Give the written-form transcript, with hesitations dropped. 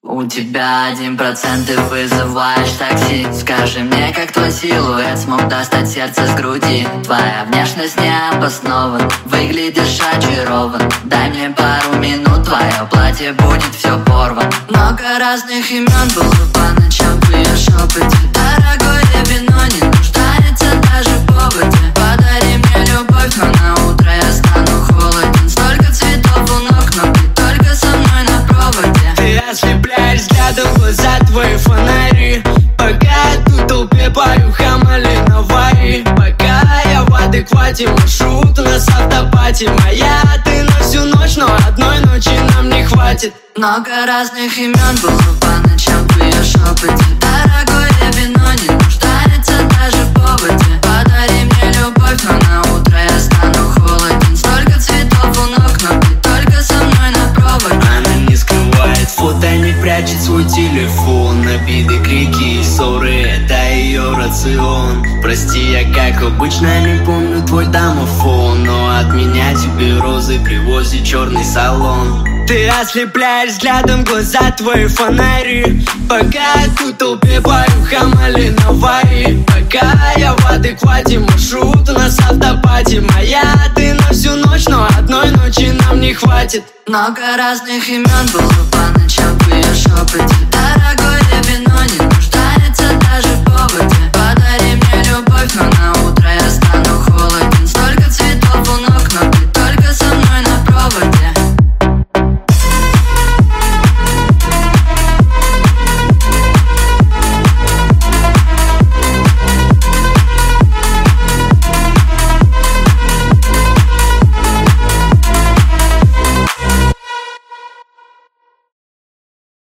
У тебя 1%, ты вызываешь такси. Скажи мне, как твой силуэт смог достать сердце с груди. Твоя внешность не обоснована, выглядишь очарован. Дай мне пару минут, твое платье будет все порвано. Много разных имен было по ночам в ее шепоте. Дорогое вино не нуждается даже в поводе. Подари мне любовь, но на утро я стану холоден. Столько цветов у ног, но ты только со мной на проводе. Ты ослепляешь взглядом глаза, твои фонари. Пока я тут в толпе пою Хамали Наваи. Пока я в адеквате, маршрут у нас автопати. Моя ты на всю ночь, но одной ночи нам не хватит. Много разных имен было по ночам в ее шепоте. Дорогое вино не нуждается даже в поводе. Подари мне любовь, но на утро я стану холоден. Столько цветов у ног, но ты только со мной на проводе. Она не скрывает фото, не прячет свой телефон. Обиды, крики и ссоры — это ее рацион. Прости, я как обычно не помню твой домофон, но от меня тебе розы привозит черный салон. Ты ослепляешь взглядом глаза, твои фонари. Пока я тут в толпе пою Хамали Наваи. Пока я в адеквате, маршрут у нас автопати. Моя ты на всю ночь, но одной ночи нам не хватит. Много разных имен было по ночам